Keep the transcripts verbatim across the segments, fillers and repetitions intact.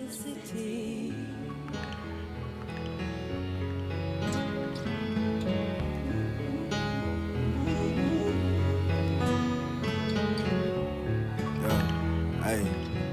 intensity. Hey,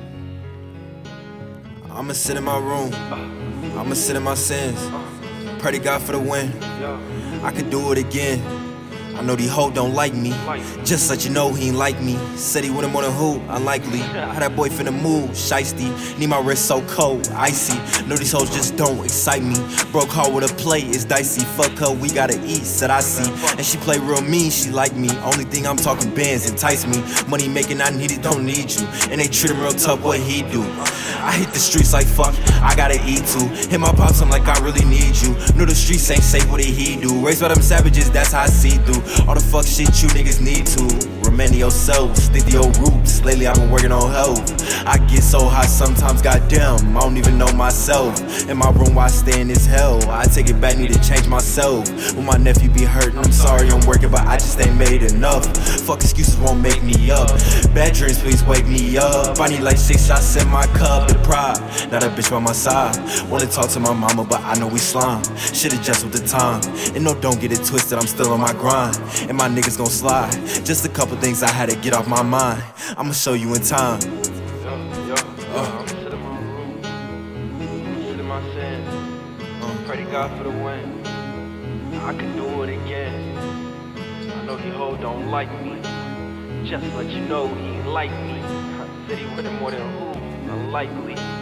I'ma sit in my room, I'ma sit in my sins. Pray to God for the win, I could do it again. I know these hoes don't like me, just let you know he ain't like me. Said he wouldn't want to who, unlikely. How that boy finna move, shiesty. Need my wrist so cold, icy. Know these hoes just don't excite me. Broke heart with a play, it's dicey. Fuck her, we gotta eat, said I see. And she play real mean, she like me. Only thing I'm talking bands, entice me. Money making, I need it, don't need you. And they treat him real tough, what he do. I hit the streets like fuck, I gotta eat too. Hit my pops, I'm like I really need you. Know the streets ain't safe, what did he do? Raised by them savages, that's how I see through. All the fuck shit you niggas need to remain to yourselves, stick to your roots. Lately I've been working on health. I get so high sometimes, goddamn, I don't even know myself. In my room while I stay in this hell, I take it back, need to change myself. When my nephew be hurting, I'm sorry I'm working, but I just ain't made enough. Fuck excuses won't make me up. Bad dreams, please wake me up. I need like six shots in my cup. The pride, now that bitch by my side. Wanna talk to my mama, but I know we slime. Shit adjust with the time. And no, don't get it twisted, I'm still on my grind. And my niggas gon' slide. Just a couple things I had to get off my mind. I'ma show you in time. Yo, yo, yo, I'ma sit in my room, I'ma sit in my sins. uh, Pray to God for the win, I can do it again. I know he hoe don't like me, just let you know he ain't like me. I said he wanted more than who, unlikely.